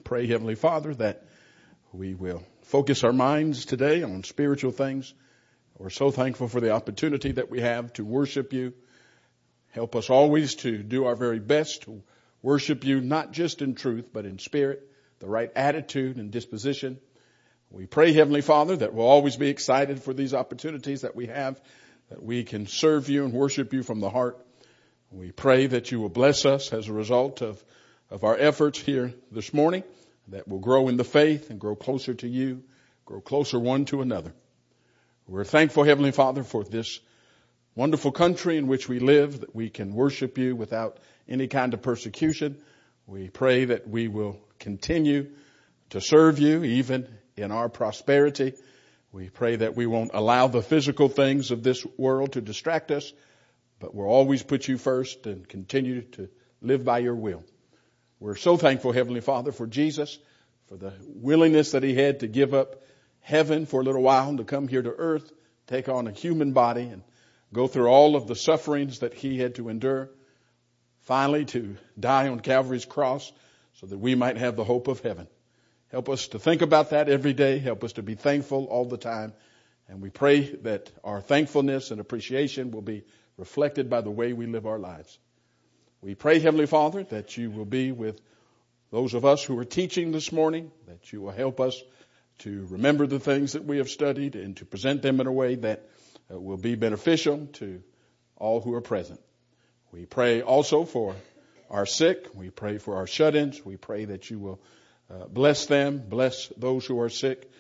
pray, Heavenly Father, that we will focus our minds today on spiritual things. We're so thankful for the opportunity that we have to worship you. Help us always to do our very best to worship you, not just in truth, but in spirit, the right attitude and disposition. We pray, Heavenly Father, that we'll always be excited for these opportunities that we have, that we can serve you and worship you from the heart. We pray that you will bless us as a result of our efforts here this morning, that we'll grow in the faith and grow closer to you, grow closer one to another. We're thankful, Heavenly Father, for this wonderful country in which we live, that we can worship you without any kind of persecution. We pray that we will continue to serve you even in our prosperity. We pray that we won't allow the physical things of this world to distract us, but we'll always put you first and continue to live by your will. We're so thankful, Heavenly Father, for Jesus, for the willingness that he had to give up heaven for a little while and to come here to earth, take on a human body and go through all of the sufferings that he had to endure, finally to die on Calvary's cross so that we might have the hope of heaven. Help us to think about that every day. Help us to be thankful all the time. And we pray that our thankfulness and appreciation will be reflected by the way we live our lives. We pray, Heavenly Father, that you will be with those of us who are teaching this morning, that you will help us to remember the things that we have studied and to present them in a way that will be beneficial to all who are present. We pray also for our sick. We pray for our shut-ins. We pray that you will bless them, bless those who are sick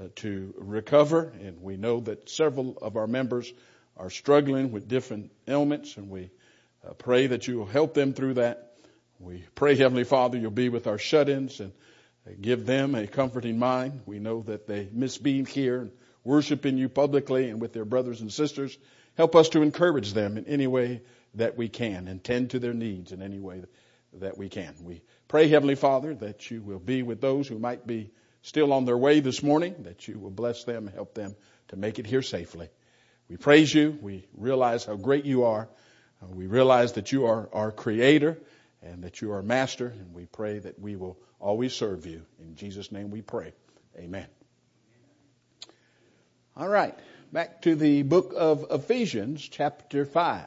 to recover. And we know that several of our members are struggling with different ailments, and we pray that you will help them through that. We pray, Heavenly Father, you'll be with our shut-ins and give them a comforting mind. We know that they miss being here and worshiping you publicly and with their brothers and sisters. Help us to encourage them in any way that we can and tend to their needs in any way that we can. We pray, Heavenly Father, that you will be with those who might be still on their way this morning, that you will bless them and help them to make it here safely. We praise you. We realize how great you are. We realize that you are our creator and that you are master. And we pray that we will always serve you. In Jesus' name we pray. Amen. All right. Back to the book of Ephesians, chapter 5.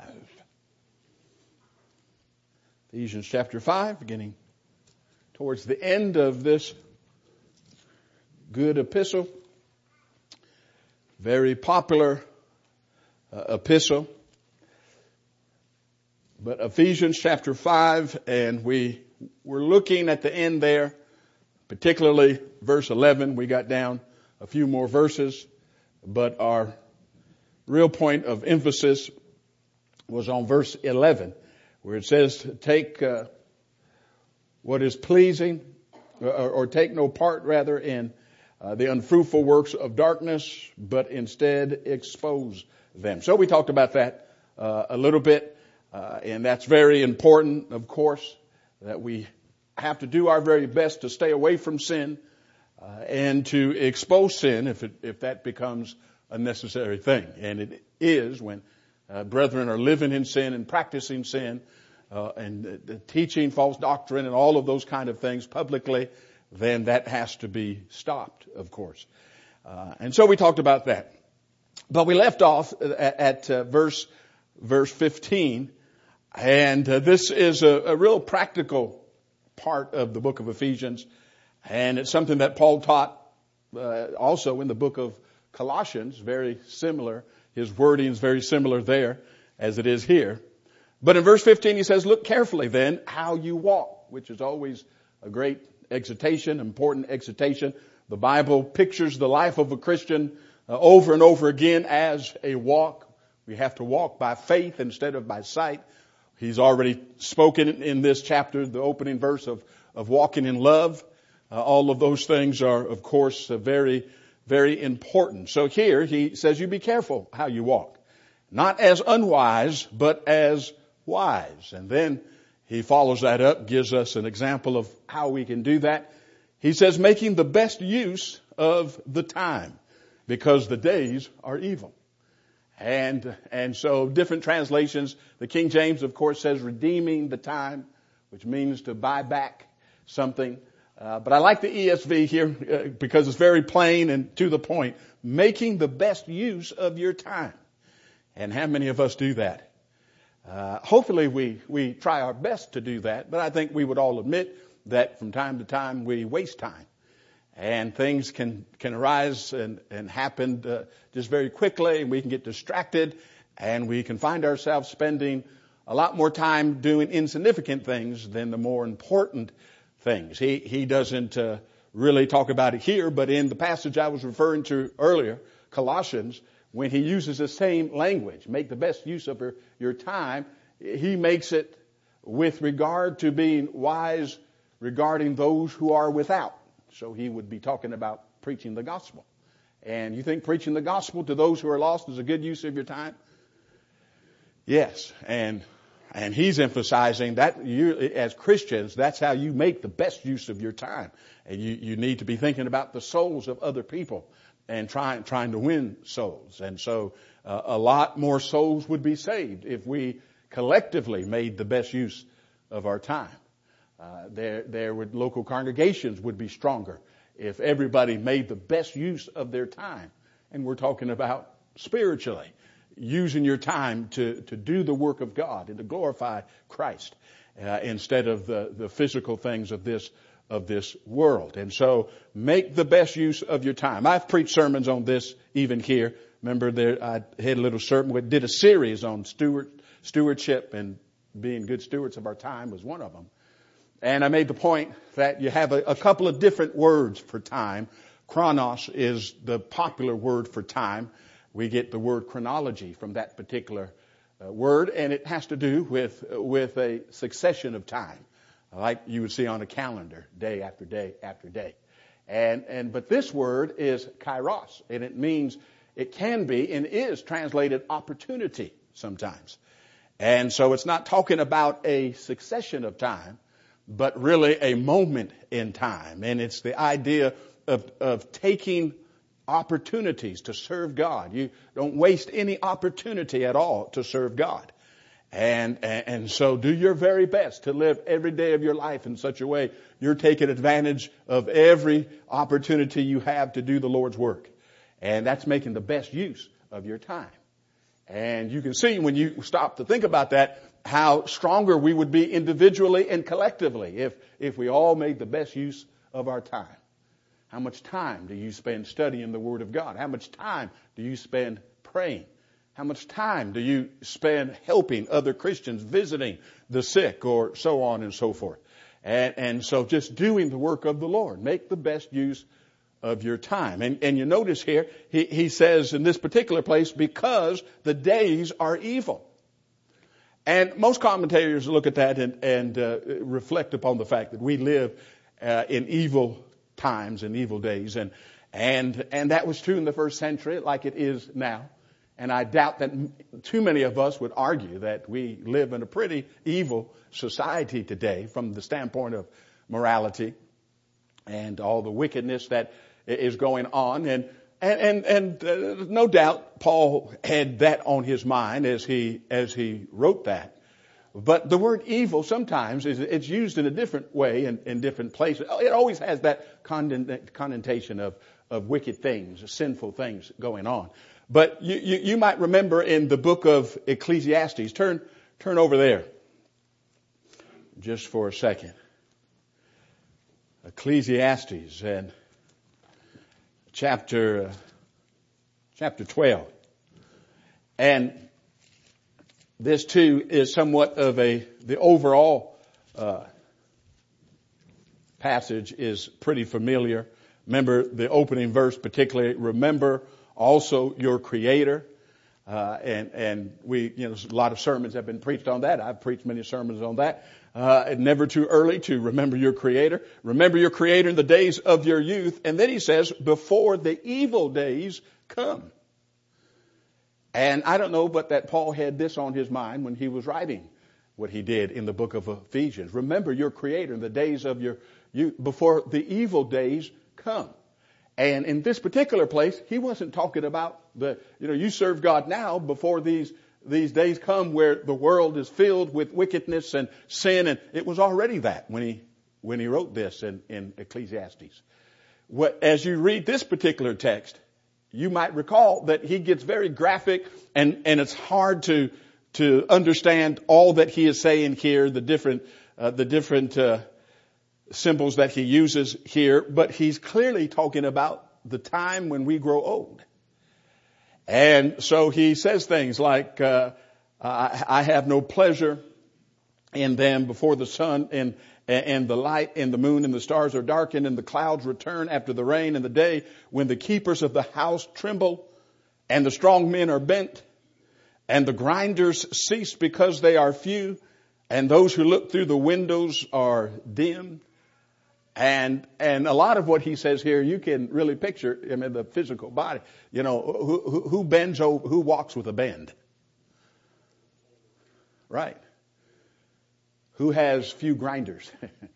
Ephesians chapter 5, beginning towards the end of this good epistle. Very popular epistle. But Ephesians chapter 5, and we're looking at the end there, particularly verse 11. We got down a few more verses, but our real point of emphasis was on verse 11, where it says, take what is pleasing, or take no part rather in the unfruitful works of darkness, but instead expose them. So we talked about that a little bit, and that's very important, of course, that we have to do our very best to stay away from sin and to expose sin if that becomes a necessary thing. And it is when brethren are living in sin and practicing sin and teaching false doctrine and all of those kind of things publicly, then that has to be stopped, of course. And so we talked about that. But we left off at verse 15, and this is a real practical part of the book of Ephesians, and it's something that Paul taught also in the book of Colossians, very similar. His wording is very similar there as it is here. But in verse 15 he says, look carefully then how you walk, which is always a great exhortation, important exhortation. The Bible pictures the life of a Christian over and over again as a walk. We have to walk by faith instead of by sight. He's already spoken in this chapter, the opening verse of walking in love. All of those things are, of course, very, very important. So here he says, you be careful how you walk. Not as unwise, but as wise. And then he follows that up, gives us an example of how we can do that. He says, making the best use of the time, because the days are evil. And so different translations, the King James, of course, says redeeming the time, which means to buy back something. But I like the ESV here because it's very plain and to the point. Making the best use of your time. And how many of us do that? Hopefully we try our best to do that, but I think we would all admit that from time to time we waste time. And things can arise and happen just very quickly, and we can get distracted, and we can find ourselves spending a lot more time doing insignificant things than the more important things. He doesn't really talk about it here, but in the passage I was referring to earlier, Colossians, when he uses the same language, make the best use of your time, he makes it with regard to being wise regarding those who are without. So he would be talking about preaching the gospel. And you think preaching the gospel to those who are lost is a good use of your time? Yes. And he's emphasizing that you, as Christians, that's how you make the best use of your time. And you need to be thinking about the souls of other people and trying to win souls. And so a lot more souls would be saved if we collectively made the best use of our time. Local congregations would be stronger if everybody made the best use of their time. And we're talking about spiritually, using your time to do the work of God and to glorify Christ instead of the physical things of this world. And so make the best use of your time. I've preached sermons on this even here. Remember I had a little sermon. We did a series on stewardship, and being good stewards of our time was one of them. And I made the point that you have a couple of different words for time. Chronos is the popular word for time. We get the word chronology from that particular word, and it has to do with a succession of time, like you would see on a calendar, day after day after day. But this word is kairos, and it can be and is translated opportunity sometimes. And so it's not talking about a succession of time, but really a moment in time. And it's the idea of taking opportunities to serve God. You don't waste any opportunity at all to serve God. And so do your very best to live every day of your life in such a way you're taking advantage of every opportunity you have to do the Lord's work. And that's making the best use of your time. And you can see when you stop to think about that, how stronger we would be individually and collectively if we all made the best use of our time. How much time do you spend studying the Word of God? How much time do you spend praying? How much time do you spend helping other Christians, visiting the sick, or so on and so forth? And so just doing the work of the Lord. Make the best use of your time. And you notice here, he says in this particular place, because the days are evil. And most commentators look at that and reflect upon the fact that we live in evil times and evil days. And that was true in the first century like it is now. And I doubt that too many of us would argue that we live in a pretty evil society today from the standpoint of morality and all the wickedness that is going on. And no doubt Paul had that on his mind as he wrote that. But the word evil sometimes it's used in a different way in different places. It always has that connotation of wicked things, sinful things going on. But you might remember in the book of Ecclesiastes, turn over there just for a second. Ecclesiastes and chapter 12. And this too is somewhat of the overall passage is pretty familiar. Remember the opening verse particularly, remember also your Creator. And we, a lot of sermons have been preached on that. I've preached many sermons on that. Never too early to remember your Creator. Remember your Creator in the days of your youth. And then he says, before the evil days come. And I don't know, but that Paul had this on his mind when he was writing what he did in the book of Ephesians. Remember your Creator in the days of your youth, before the evil days come. And in this particular place, he wasn't talking about you serve God now before these days come where the world is filled with wickedness and sin. And it was already that when he when he wrote this in Ecclesiastes. As you read this particular text, you might recall that he gets very graphic, and it's hard to understand all that he is saying here, the different symbols that he uses here, but he's clearly talking about the time when we grow old. And so he says things like, I have no pleasure in them before the sun and the light and the moon and the stars are darkened and the clouds return after the rain, and the day when the keepers of the house tremble and the strong men are bent and the grinders cease because they are few and those who look through the windows are dim. And a lot of what he says here, you can really picture, the physical body. Who bends over, who walks with a bend? Right. Who has few grinders?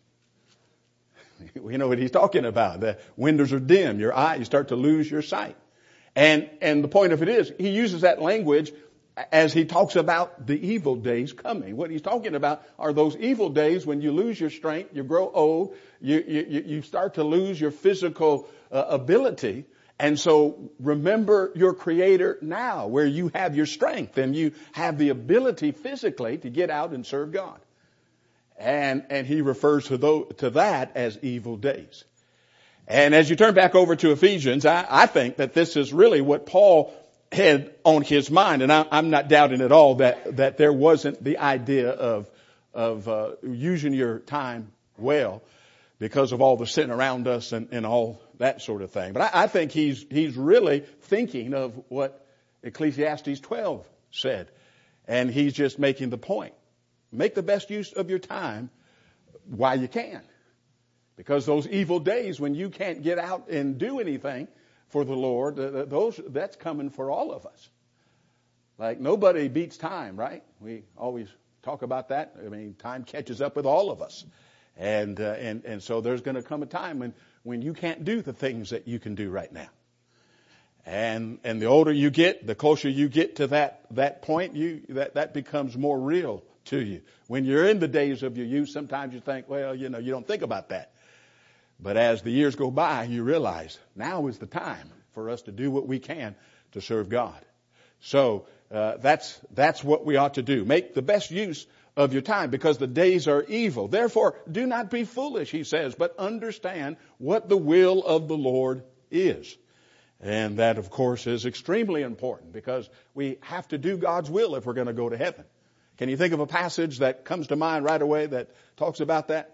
You know what he's talking about. The windows are dim. Your eye, you start to lose your sight. And the point of it is, he uses that language as he talks about the evil days coming. What he's talking about are those evil days when you lose your strength, you grow old, you start to lose your physical ability. And so remember your Creator now, where you have your strength and you have the ability physically to get out and serve God. And he refers to that as evil days. And as you turn back over to Ephesians, I think that this is really what Paul had on his mind. And I'm not doubting at all that there wasn't the idea of using your time well because of all the sin around us and all that sort of thing. But I think he's really thinking of what Ecclesiastes 12 said. And he's just making the point. Make the best use of your time while you can. Because those evil days when you can't get out and do anything for the Lord, that's coming for all of us. Like nobody beats time, right? We always talk about that. Time catches up with all of us. And so there's going to come a time when you can't do the things that you can do right now. And the older you get, the closer you get to that point, that becomes more real to you. When you're in the days of your youth, sometimes you think, well, you don't think about that. But as the years go by, you realize now is the time for us to do what we can to serve God. So that's what we ought to do. Make the best use of your time because the days are evil. Therefore, do not be foolish, he says, but understand what the will of the Lord is. And that, of course, is extremely important because we have to do God's will if we're going to go to heaven. Can you think of a passage that comes to mind right away that talks about that?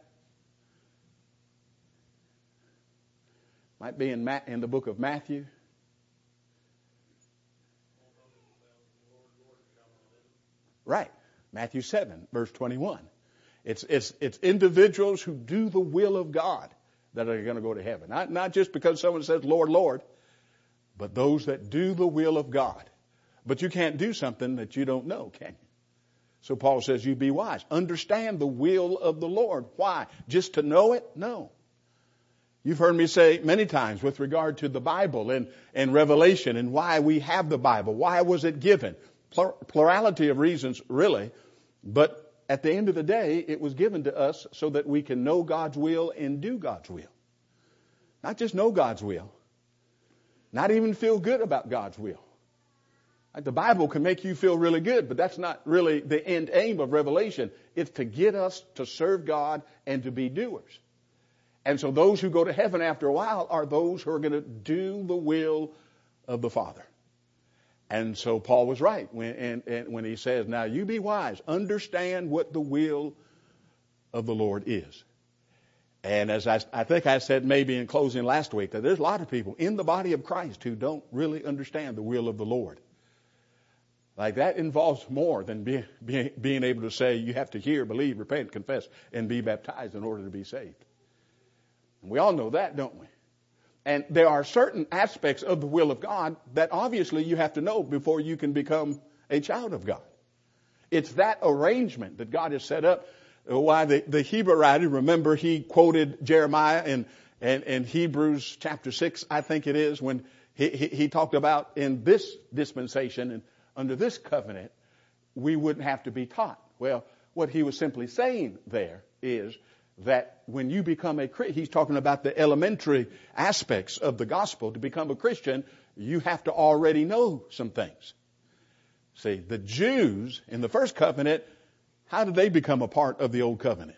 Might be in the book of Matthew. Right. Matthew 7, verse 21. It's individuals who do the will of God that are going to go to heaven. Not just because someone says, Lord, Lord, but those that do the will of God. But you can't do something that you don't know, can you? So Paul says, you be wise. Understand the will of the Lord. Why? Just to know it? No. You've heard me say many times with regard to the Bible and Revelation and why we have the Bible. Why was it given? Plurality of reasons, really. But at the end of the day, it was given to us so that we can know God's will and do God's will. Not just know God's will. Not even feel good about God's will. Like the Bible can make you feel really good, but that's not really the end aim of Revelation. It's to get us to serve God and to be doers. And so those who go to heaven after a while are those who are going to do the will of the Father. And so Paul was right when he says, now you be wise, understand what the will of the Lord is. And as I think I said maybe in closing last week, that there's a lot of people in the body of Christ who don't really understand the will of the Lord. Like that involves more than being able to say you have to hear, believe, repent, confess, and be baptized in order to be saved. And we all know that, don't we? And there are certain aspects of the will of God that obviously you have to know before you can become a child of God. It's that arrangement that God has set up. Why the Hebrew writer, remember he quoted Jeremiah in Hebrews chapter 6, I think it is, when he talked about in this dispensation and under this covenant, we wouldn't have to be taught. Well, what he was simply saying there is that when you become a Christian, he's talking about the elementary aspects of the gospel. To become a Christian, you have to already know some things. See, the Jews in the first covenant, how did they become a part of the old covenant?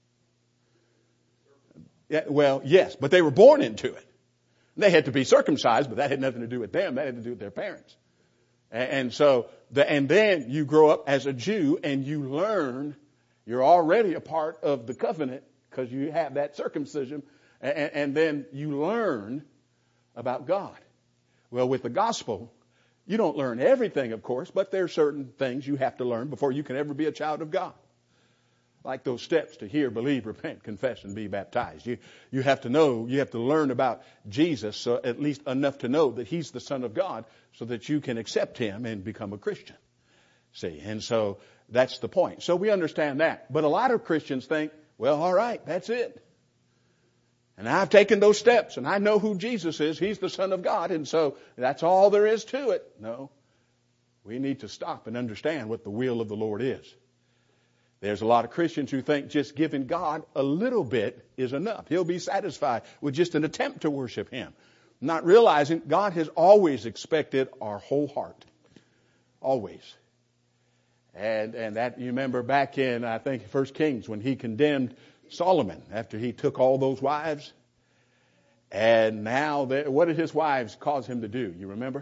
Yeah, well, yes, but they were born into it. They had to be circumcised, but that had nothing to do with them. That had to do with their parents. And then you grow up as a Jew and you learn you're already a part of the covenant because you have that circumcision. And then you learn about God. Well, with the gospel, you don't learn everything, of course, but there are certain things you have to learn before you can ever be a child of God. Like those steps to hear, believe, repent, confess, and be baptized. You have to know, you have to learn about Jesus, so at least enough to know that he's the Son of God so that you can accept him and become a Christian. See, and so that's the point. So we understand that. But a lot of Christians think, well, all right, that's it. And I've taken those steps and I know who Jesus is. He's the Son of God. And so that's all there is to it. No, we need to stop and understand what the will of the Lord is. There's a lot of Christians who think just giving God a little bit is enough. He'll be satisfied with just an attempt to worship him. Not realizing God has always expected our whole heart. Always. And that, you remember back in, I think, 1 Kings, when he condemned Solomon after he took all those wives. And now, what did his wives cause him to do? You remember?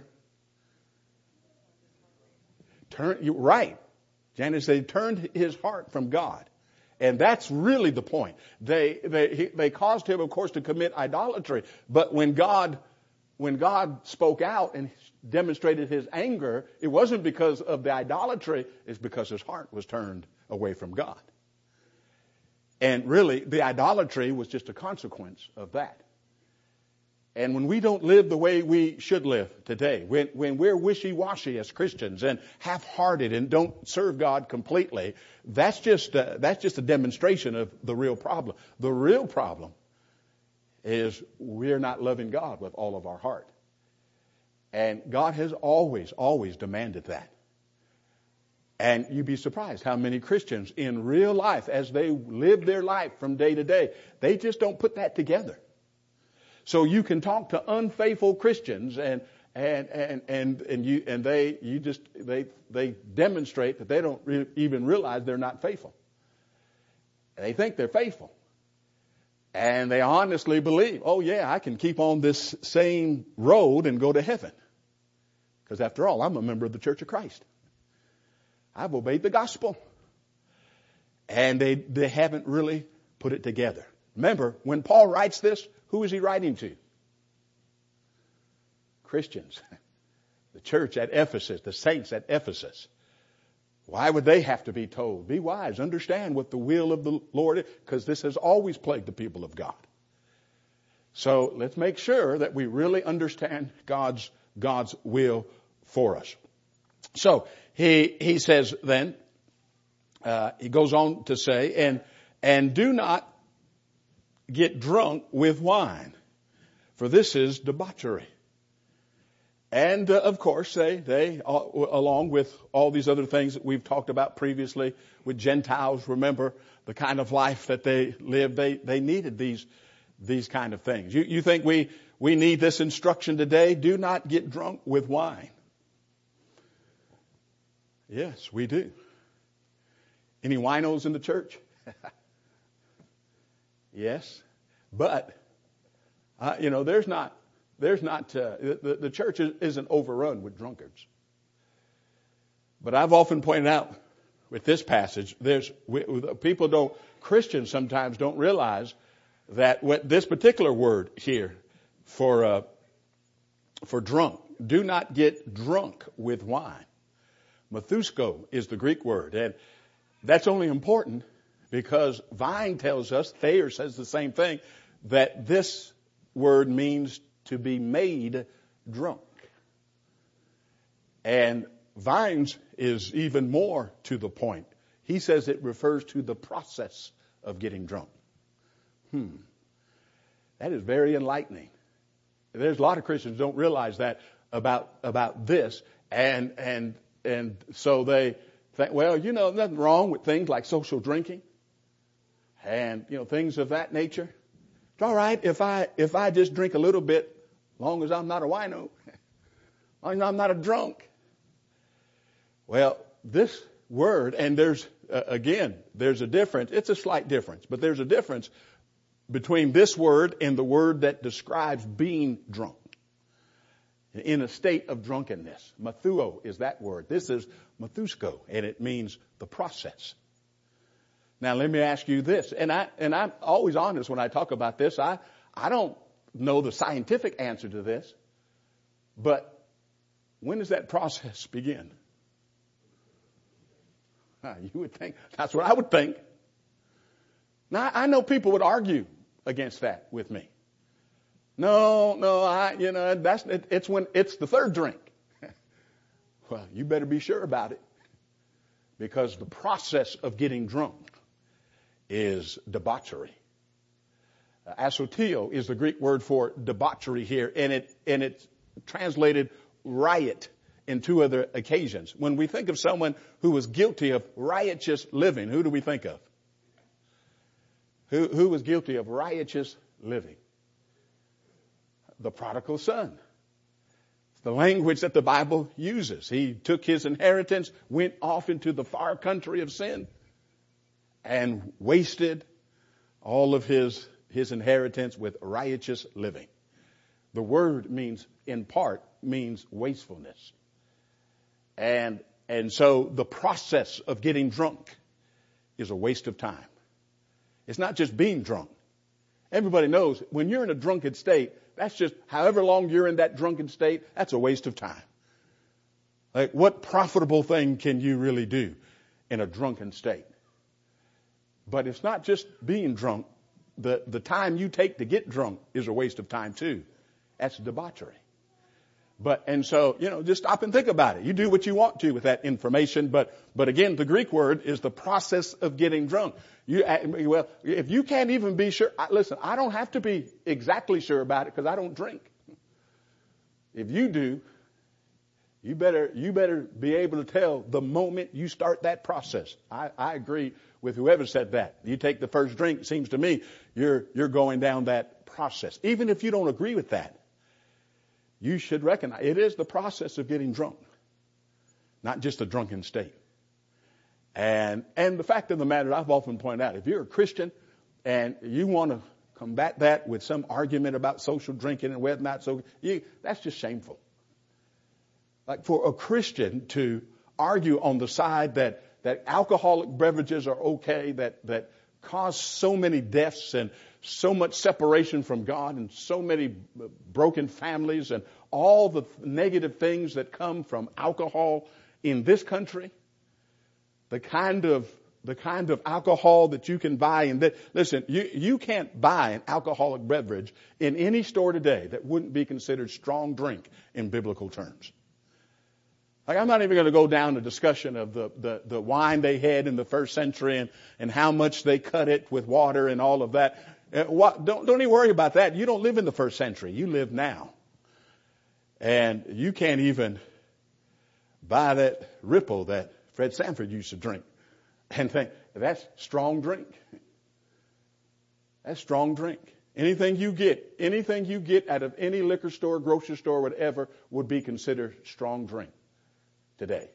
Right. Janice, they turned his heart from God. And that's really the point. They caused him, of course, to commit idolatry. But when God spoke out and demonstrated his anger, it wasn't because of the idolatry, it's because his heart was turned away from God. And really, the idolatry was just a consequence of that. And when we don't live the way we should live today, when we're wishy-washy as Christians and half-hearted and don't serve God completely, that's just a demonstration of the real problem. The real problem is we're not loving God with all of our heart. And God has always, always demanded that. And you'd be surprised how many Christians in real life, as they live their life from day to day, they just don't put that together. So you can talk to unfaithful Christians and they demonstrate that they don't even realize they're not faithful. They think they're faithful. And they honestly believe, oh yeah, I can keep on this same road and go to heaven. Because after all, I'm a member of the Church of Christ. I've obeyed the gospel. And they haven't really put it together. Remember, when Paul writes this, who is he writing to? Christians. The church at Ephesus, the saints at Ephesus. Why would they have to be told? Be wise, understand what the will of the Lord is, because this has always plagued the people of God. So let's make sure that we really understand God's will for us. So he says then, he goes on to say, and do not get drunk with wine, for this is debauchery. And of course, they along with all these other things that we've talked about previously with Gentiles, remember the kind of life that they lived. They needed these kind of things. You think we need this instruction today? Do not get drunk with wine. Yes, we do. Any winos in the church? Yes, but there's not. The church isn't overrun with drunkards. But I've often pointed out with this passage, Christians sometimes don't realize that what this particular word here for drunk, do not get drunk with wine. Methusko is the Greek word, and that's only important because Vine tells us, Thayer says the same thing, that this word means to be made drunk. And Vines is even more to the point. He says it refers to the process of getting drunk. That is very enlightening. There's a lot of Christians who don't realize that about this, and so they think, well, nothing wrong with things like social drinking. and, things of that nature. It's all right if I just drink a little bit, long as I'm not a wino, long as I'm not a drunk. Well, this word, and there's a difference. It's a slight difference, but there's a difference between this word and the word that describes being drunk. In a state of drunkenness. Mathuo is that word. This is mathusko, and it means the process. Now let me ask you this, and I'm always honest when I talk about this. I don't know the scientific answer to this, but when does that process begin? You would think, that's what I would think. Now I know people would argue against that with me. No, it's when it's the third drink. Well, you better be sure about it, because the process of getting drunk is debauchery. Asotio is the Greek word for debauchery here, and it's translated riot in two other occasions. When we think of someone who was guilty of riotous living, who do we think of? Who was guilty of riotous living? The prodigal son. It's the language that the Bible uses. He took his inheritance, went off into the far country of sin, and wasted all of his inheritance with riotous living. The word in part means wastefulness. And so the process of getting drunk is a waste of time. It's not just being drunk. Everybody knows when you're in a drunken state, that's just however long you're in that drunken state, that's a waste of time. Like, what profitable thing can you really do in a drunken state? But it's not just being drunk. The time you take to get drunk is a waste of time too. That's debauchery. So, just stop and think about it. You do what you want to with that information. But again, the Greek word is the process of getting drunk. If you can't even be sure, listen, I don't have to be exactly sure about it because I don't drink. If you do, you better be able to tell the moment you start that process. I agree with whoever said that. You take the first drink, it seems to me you're going down that process. Even if you don't agree with that, you should recognize it is the process of getting drunk, not just a drunken state. And the fact of the matter, I've often pointed out, if you're a Christian and you want to combat that with some argument about social drinking and whether or not that's just shameful. Like, for a Christian to argue on the side that alcoholic beverages are okay, that cause so many deaths and so much separation from God and so many broken families and all the negative things that come from alcohol in this country, the kind of alcohol that you can buy listen, you can't buy an alcoholic beverage in any store today that wouldn't be considered strong drink in biblical terms. Like, I'm not even going to go down the discussion of the wine they had in the first century and how much they cut it with water and all of that. Don't even worry about that. You don't live in the first century. You live now. And you can't even buy that Ripple that Fred Sanford used to drink and think, that's strong drink. That's strong drink. Anything you get out of any liquor store, grocery store, whatever, would be considered strong drink today.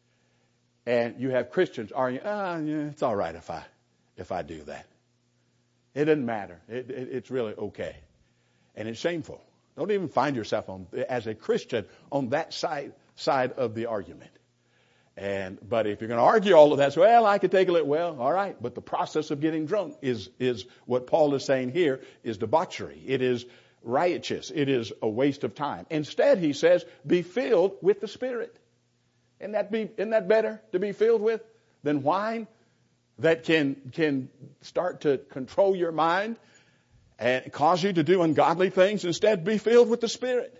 And you have Christians arguing, it's all right if I do that. It doesn't matter. It's really okay. And it's shameful. Don't even find yourself as a Christian on that side of the argument. But if you're going to argue all of that, I could take a little, all right. But the process of getting drunk is what Paul is saying here is debauchery. It is riotous. It is a waste of time. Instead, he says, be filled with the Spirit. Isn't that better to be filled with than wine that can start to control your mind and cause you to do ungodly things? Instead, be filled with the Spirit.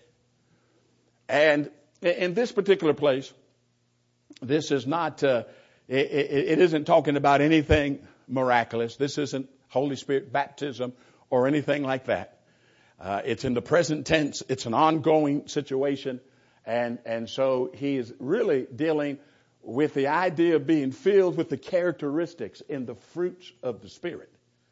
And in this particular place, this is not, it isn't talking about anything miraculous. This isn't Holy Spirit baptism or anything like that. It's in the present tense. It's an ongoing situation. And so he is really dealing with the idea of being filled with the characteristics and the fruits of the Spirit.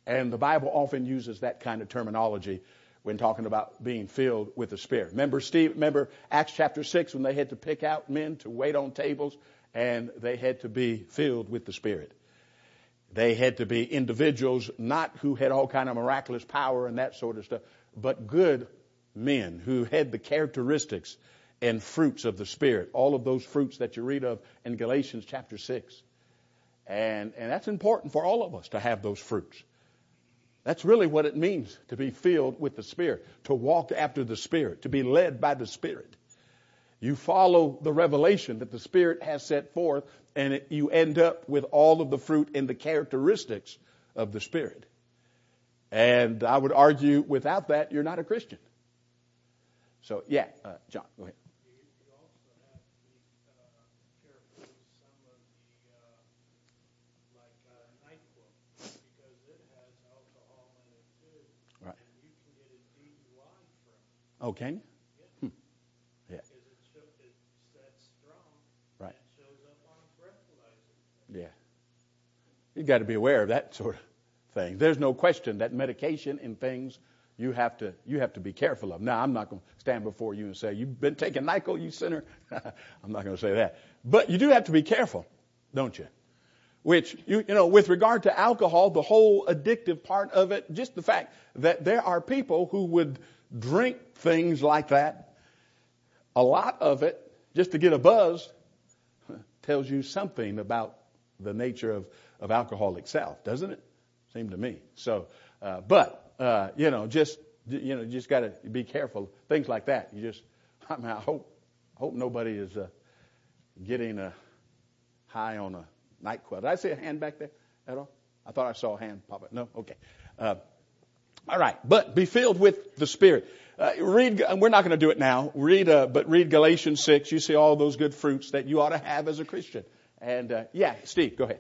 And the Bible often uses that kind of terminology when talking about being filled with the Spirit. Remember Acts chapter 6 when they had to pick out men to wait on tables, and they had to be filled with the Spirit. They had to be individuals not who had all kind of miraculous power and that sort of stuff, but good men who had the characteristics and fruits of the Spirit. All of those fruits that you read of in Galatians chapter 6. And that's important for all of us to have those fruits. That's really what it means to be filled with the Spirit, to walk after the Spirit, to be led by the Spirit. You follow the revelation that the Spirit has set forth, and you end up with all of the fruit and the characteristics of the Spirit. And I would argue without that, you're not a Christian. So, yeah, John, go ahead. You also have to be careful with some of the, NyQuil, because it has alcohol in it too. Right. And you can get a DUI from it. Oh, can you? Yeah. Because it's that strong. Right. And it shows up on a breathalyzer. Yeah. You've got to be aware of that sort of thing. There's no question that medication and things you have to be careful of. Now, I'm not going to stand before you and say, you've been taking NyQuil, you sinner. I'm not going to say that. But you do have to be careful, don't you? Which, with regard to alcohol, the whole addictive part of it, just the fact that there are people who would drink things like that, a lot of it, just to get a buzz, tells you something about the nature of alcohol itself, doesn't it? Seemed to me. So, just got to be careful. Things like that. I hope nobody is getting high on a NyQuil. Did I see a hand back there at all? I thought I saw a hand pop up. No? Okay. All right. But be filled with the Spirit. We're not going to do it now. But read Galatians 6. You see all those good fruits that you ought to have as a Christian. And, Steve, go ahead.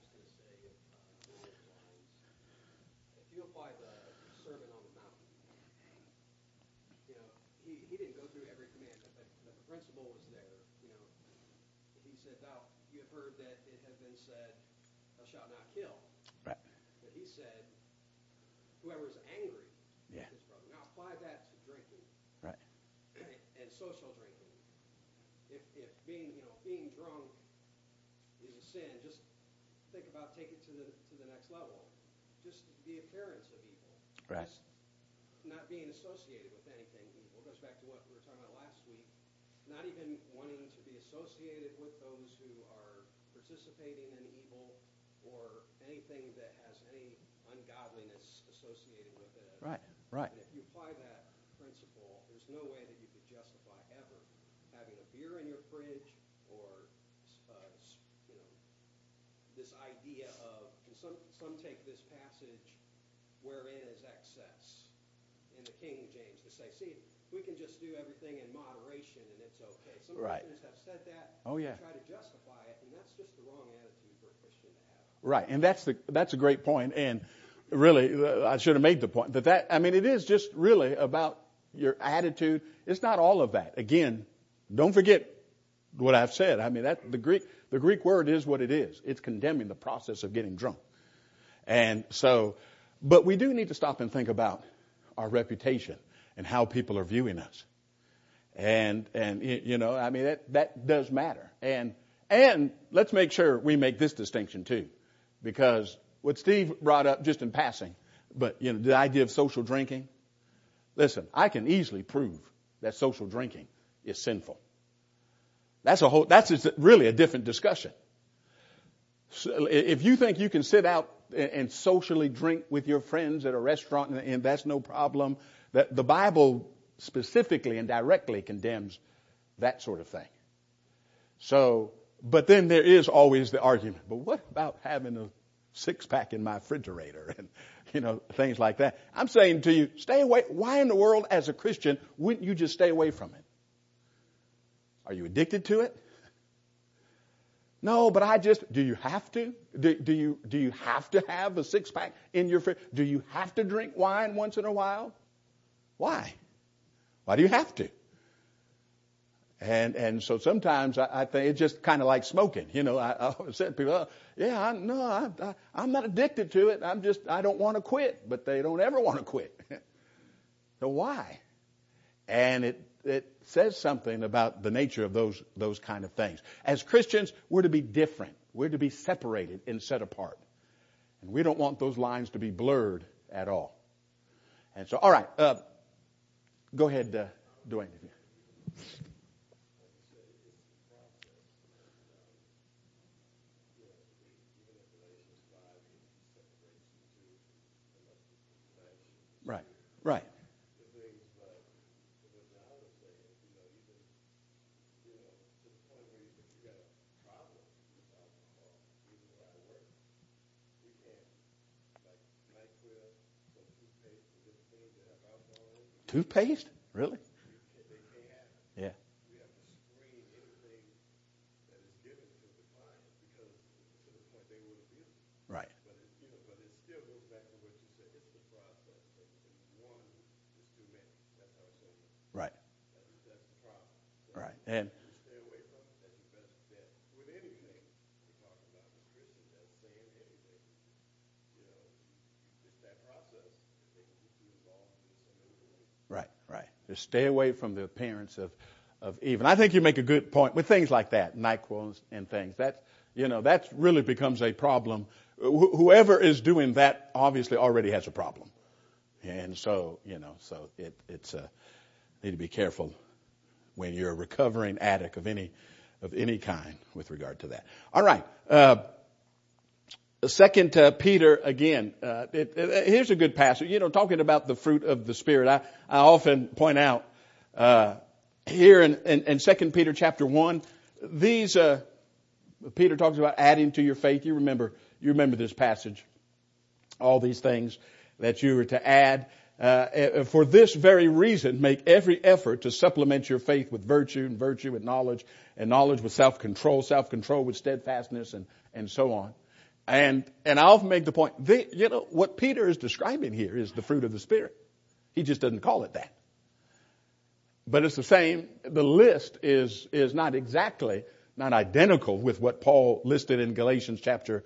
Whoever is angry Yeah. with his brother. Now apply that to drinking. Right. And social drinking. If being drunk is a sin, just think about take it to the next level. Just the appearance of evil. Right. Just not being associated with anything evil. It goes back to what we were talking about last week. Not even wanting to be associated with those who are participating in evil or anything that has any ungodliness associated with it. Right. And if you apply that principle, there's no way that you could justify ever having a beer in your fridge or, this idea of, and some take this passage wherein is excess in the King James to say, see, we can just do everything in moderation and it's okay. Some Christians have said that. Oh, yeah. Try to justify it, and that's just the wrong attitude for a Christian to have. Right. And that's a great point. And really, I should have made the point that it is just really about your attitude. It's not all of that. Again, don't forget what I've said. The Greek word is what it is. It's condemning the process of getting drunk. And so, but we do need to stop and think about our reputation and how people are viewing us. And that does matter. And let's make sure we make this distinction too, because what Steve brought up just in passing, but the idea of social drinking. Listen, I can easily prove that social drinking is sinful. That's really a different discussion. So if you think you can sit out and socially drink with your friends at a restaurant and that's no problem, that the Bible specifically and directly condemns that sort of thing. So, but then there is always the argument, but what about having a six-pack in my refrigerator and, things like that? I'm saying to you, stay away. Why in the world, as a Christian, wouldn't you just stay away from it? Are you addicted to it? No, but do you have to? Do you have to have a six-pack in your fridge? Do you have to drink wine once in a while? Why? Why do you have to? And so sometimes I think it's just kind of like smoking. I always said to people, I'm not addicted to it. I don't want to quit. But they don't ever want to quit. So why? And it says something about the nature of those kind of things. As Christians, we're to be different. We're to be separated and set apart. And we don't want those lines to be blurred at all. And so, all right, go ahead, Dwayne. Right. Toothpaste? Really? Yeah. Right. Right. Right. And right. Just stay away from the appearance of evil. And I think you make a good point with things like that, NyQuil and things. That really becomes a problem. Whoever is doing that obviously already has a problem. And so, it's need to be careful when you're a recovering addict of any kind with regard to that. All right. 2 Peter again. Here's a good passage. Talking about the fruit of the Spirit. I often point out here in 2 Peter chapter 1, these Peter talks about adding to your faith. You remember this passage. All these things that you are to add. For this very reason, make every effort to supplement your faith with virtue, and virtue with knowledge, and knowledge with self-control with steadfastness, and so on. And I often make the point, what Peter is describing here is the fruit of the Spirit. He just doesn't call it that. But it's the same. The list is not identical with what Paul listed in Galatians chapter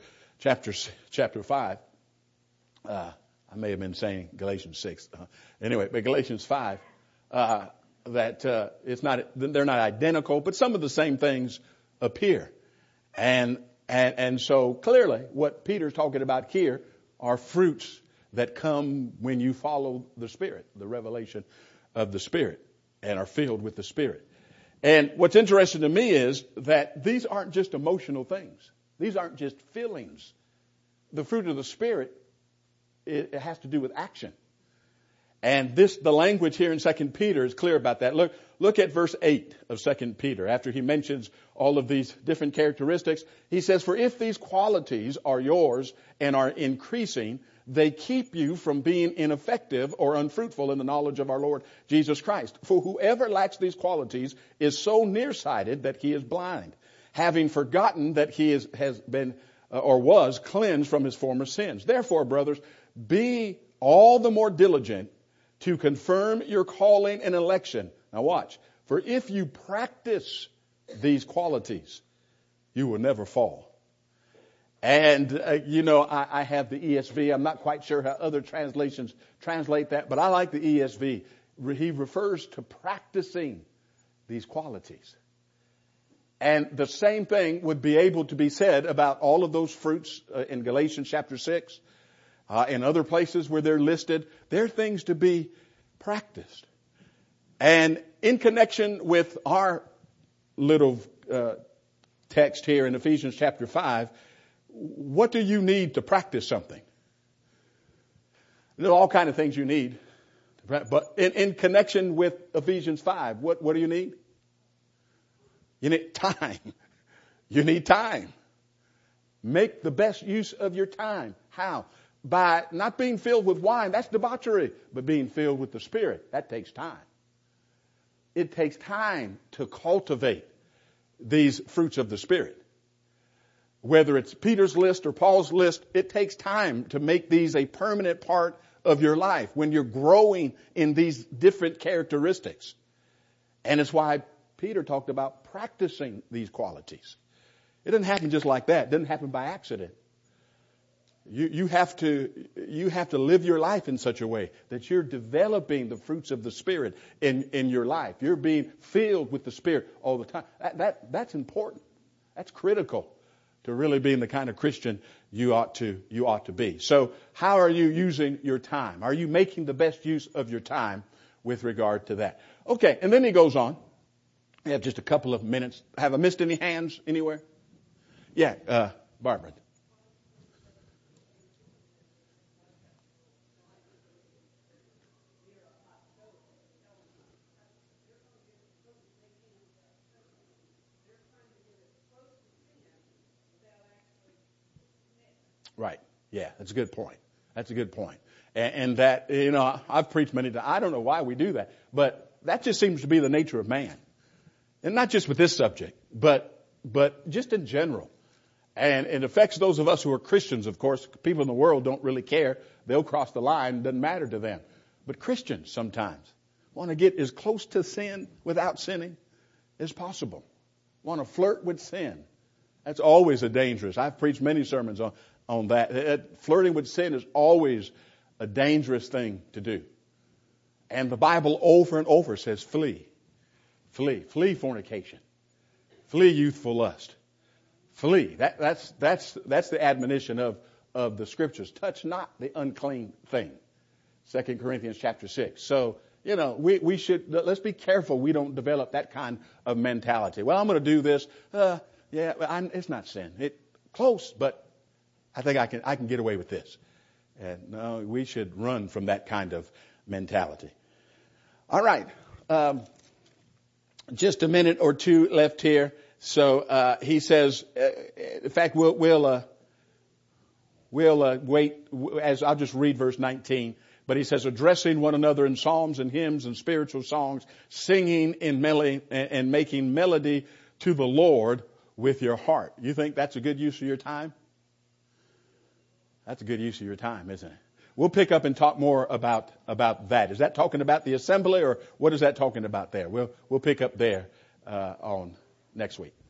5. I may have been saying Galatians 6. Anyway, but Galatians 5, they're not identical, but some of the same things appear. And so clearly what Peter's talking about here are fruits that come when you follow the Spirit, the revelation of the Spirit, and are filled with the Spirit. And what's interesting to me is that these aren't just emotional things. These aren't just feelings. The fruit of the Spirit, it has to do with action. And the language here in 2 Peter is clear about that. Look at verse 8 of 2 Peter. After he mentions all of these different characteristics, he says, for if these qualities are yours and are increasing, they keep you from being ineffective or unfruitful in the knowledge of our Lord Jesus Christ. For whoever lacks these qualities is so nearsighted that he is blind, having forgotten that he has been or was cleansed from his former sins. Therefore, brothers, be all the more diligent to confirm your calling and election. Now watch. For if you practice these qualities, you will never fall. And, I have the ESV. I'm not quite sure how other translations translate that, but I like the ESV. He refers to practicing these qualities. And the same thing would be able to be said about all of those fruits in Galatians chapter 6. In other places where they're listed, they're things to be practiced. And in connection with our little text here in Ephesians chapter 5, what do you need to practice something? There are all kinds of things you need. But in connection with Ephesians 5, what do you need? You need time. You need time. Make the best use of your time. How? By not being filled with wine, that's debauchery, but being filled with the Spirit, that takes time. It takes time to cultivate these fruits of the Spirit. Whether it's Peter's list or Paul's list, it takes time to make these a permanent part of your life when you're growing in these different characteristics. And it's why Peter talked about practicing these qualities. It doesn't happen just like that. It doesn't happen by accident. You have to live your life in such a way that you're developing the fruits of the Spirit in your life. You're being filled with the Spirit all the time. That's important. That's critical to really being the kind of Christian you ought to be. So how are you using your time? Are you making the best use of your time with regard to that? Okay, and then he goes on. We have just a couple of minutes. Have I missed any hands anywhere? Yeah, Barbara. Right. Yeah, that's a good point. That's a good point. And that, I've preached many times. I don't know why we do that, but that just seems to be the nature of man. And not just with this subject, but just in general. And it affects those of us who are Christians, of course. People in the world don't really care. They'll cross the line. It doesn't matter to them. But Christians sometimes want to get as close to sin without sinning as possible. Want to flirt with sin. That's always a dangerous. I've preached many sermons on that. Flirting with sin is always a dangerous thing to do. And the Bible over and over says flee. Flee. Flee fornication. Flee youthful lust. Flee. That's the admonition of the Scriptures. Touch not the unclean thing. 2 Corinthians chapter 6. So, we should, let's be careful we don't develop that kind of mentality. Well, I'm going to do this. It's not sin. Close, but I think I can get away with this. And no, we should run from that kind of mentality. All right. Just a minute or two left here. So he says, in fact, we'll wait. As I'll just read verse 19. But he says, addressing one another in psalms and hymns and spiritual songs, singing in melody and making melody to the Lord with your heart. You think that's a good use of your time? That's a good use of your time, isn't it? We'll pick up and talk more about that. Is that talking about the assembly, or what is that talking about there? We'll pick up there on next week.